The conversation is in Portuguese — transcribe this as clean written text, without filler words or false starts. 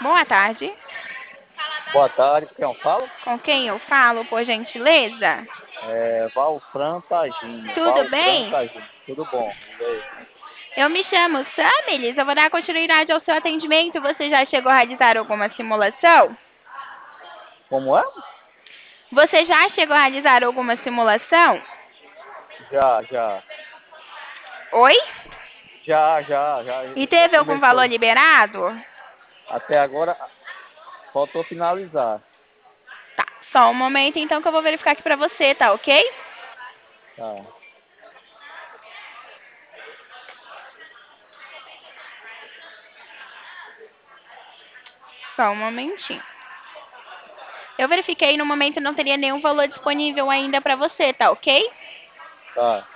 Boa tarde. Boa tarde, com quem eu falo? Com quem eu falo, por gentileza? Valfran Tagino. Tudo Valfran bem? Tagino. Tudo bom? E aí? Eu me chamo Samilis, eu vou dar continuidade ao seu atendimento. Você já chegou a realizar alguma simulação? Como é? Você já chegou a realizar alguma simulação? Já. Oi? Já. E teve algum valor Começou. liberado? Até agora, faltou finalizar. Tá, só um momento então que eu vou verificar aqui pra você, tá ok? Tá. Só um momentinho. Eu verifiquei, no momento não teria nenhum valor disponível ainda pra você, tá ok? Tá.